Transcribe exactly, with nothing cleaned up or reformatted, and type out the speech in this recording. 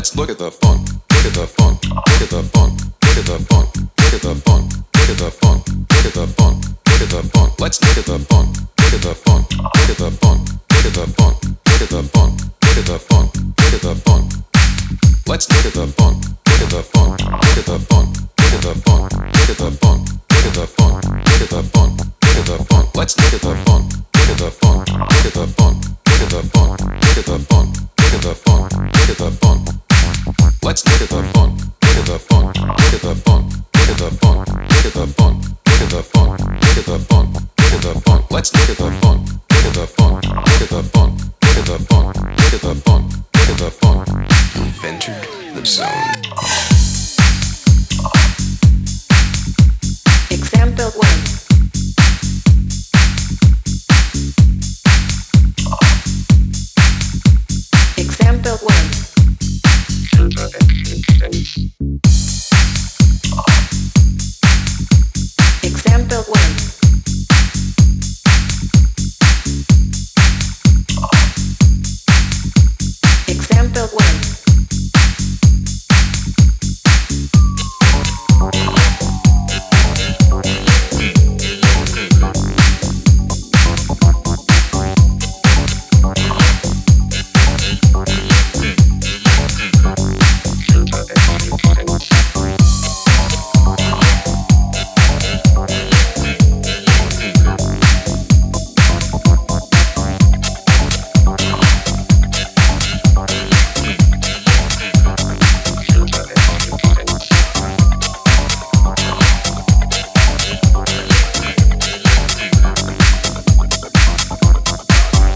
Let's look at the funk. Look at the funk. Look at the funk. Look at the funk. Look at the funk. Look at the funk. Look at the funk. Look at the funk. Let's look at the funk. Look at the funk. Look at the funk. Look at the funk. Look at the funk. Look at the funk. Look at the funk. Let's look at the funk. Look at the funk. Look at the funk. Look at the funk. Look at the funk. Look at the funk. Look at the funk. Look at the funk. Let's look at the funk. Look at the funk. Look at the funk. Look at the funk. Look at the funk. Look at the funk. Look at the funk. Let's look at the funk. Look at the funk. Look at the funk. Look at the funk. Look at the funk. Look at the funk. Look at the funk. Look at the funk. Let's look at the funk. Look at the funk. Look at the funk. Look at the funk. Look at the funk. Look at the funk. You've entered the zone.